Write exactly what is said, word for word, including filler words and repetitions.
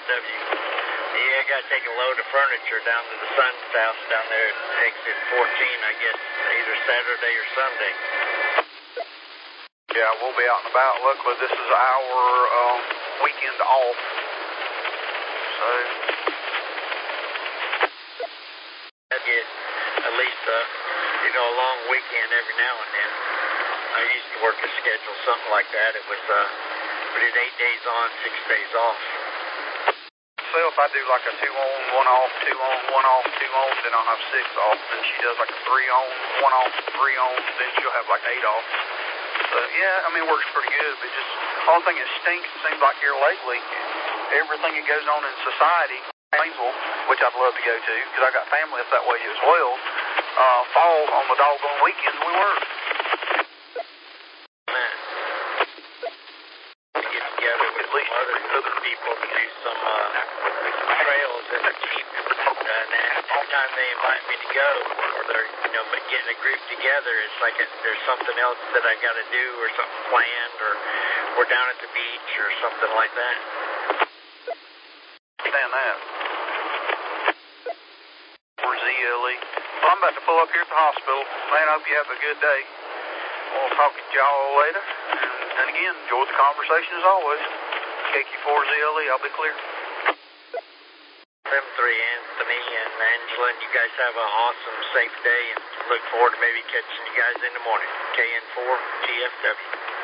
W. Yeah, I got to take a load of furniture down to the son's house down there at exit fourteen, I guess, either Saturday or Sunday. Yeah, we'll be out and about. Luckily, this is our um, weekend off. So, I get at least, uh, you know, a long weekend every now and then. I used to work a schedule, something like that. It was, uh, we did eight days on, six days off. Myself, I do like a two on, one off, two on, one off, two on, then I'll have six off. Then she does like a three on, one off, three on, then she'll have like eight off. So, yeah, I mean, it works pretty good, but just the only thing that stinks, it seems like here lately, everything that goes on in society, Gainesville, which I'd love to go to, because I got family that's that way as well, uh, falls on the doggone weekends we work. Man. Get together with at least other, other people to do some uh, trails in the Jeep. And every time they invite me to go, or they're, you know, but getting a group together, it's like a, there's something else that I got to do, or something planned, or we're down at the beach, or something like that. Understand that. Where's E L E? Well, I'm about to pull up here at the hospital. Man, I hope you have a good day. We'll talk to y'all later. And, and again, enjoy the conversation as always. K Q four Z L E, I'll be clear. Them three, Anthony and Angela, and you guys have an awesome, safe day, and look forward to maybe catching you guys in the morning. K N four T F W.